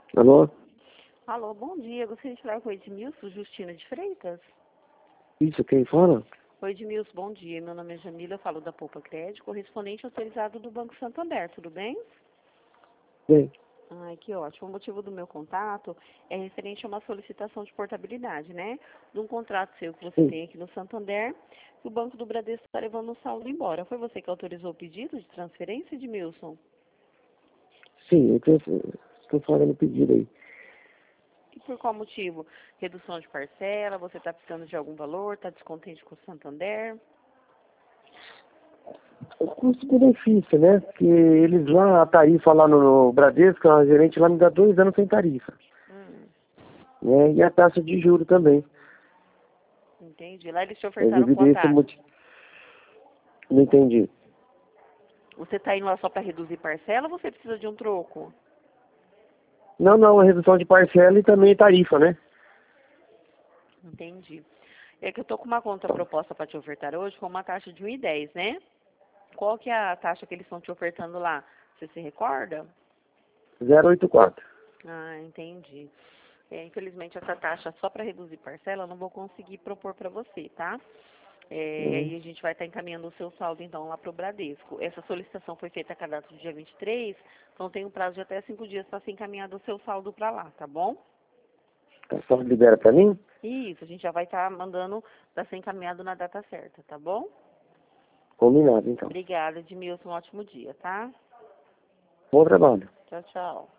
Alô? Alô, bom dia. Gostaria de falar com o Edmilson Justina de Freitas. Isso, quem fala? Oi, Edmilson, bom dia. Meu nome é Jamila, eu falo da Poupa Crédito, correspondente autorizado do Banco Santander, tudo bem? Bem, Ai, que ótimo. O motivo do meu contato é referente a uma solicitação de portabilidade, né? De um contrato seu que você sim, tem aqui no Santander, que o Banco do Bradesco está levando o saldo embora. Foi você que autorizou o pedido de transferência, Edmilson? sim, estou fazendo pedido aí. E por qual motivo? Redução de parcela, você está precisando de algum valor, está descontente com o Santander? O custo-benefício, né? Porque eles lá, a tarifa lá no Bradesco, a gerente lá me dá 2 anos sem tarifa, Hum, né? E a taxa de juros também. entendi. Lá eles te É ofertaram devido a qual esse taxa? motivo. Não entendi. Você está indo lá só para reduzir parcela ou você precisa de um troco? Não, não, a redução de parcela e também tarifa, né? Entendi. É que eu tô com uma conta proposta para te ofertar hoje com uma taxa de 1,10, né? Qual que é a taxa que eles estão te ofertando lá? Você se recorda? 084. Ah, entendi. Infelizmente, essa taxa só para reduzir parcela eu não vou conseguir propor para você, tá? Hum, E a gente vai estar encaminhando o seu saldo, então, lá para o Bradesco. Essa solicitação foi feita a cadastro do dia 23, então tem um prazo de até 5 dias para ser encaminhado o seu saldo para lá, tá bom? tá só libera pra mim? Isso, a gente já vai estar mandando para ser encaminhado na data certa, tá bom? Combinado, então. Obrigada, Edmilson. Um ótimo dia, tá? Bom trabalho. Tchau, tchau.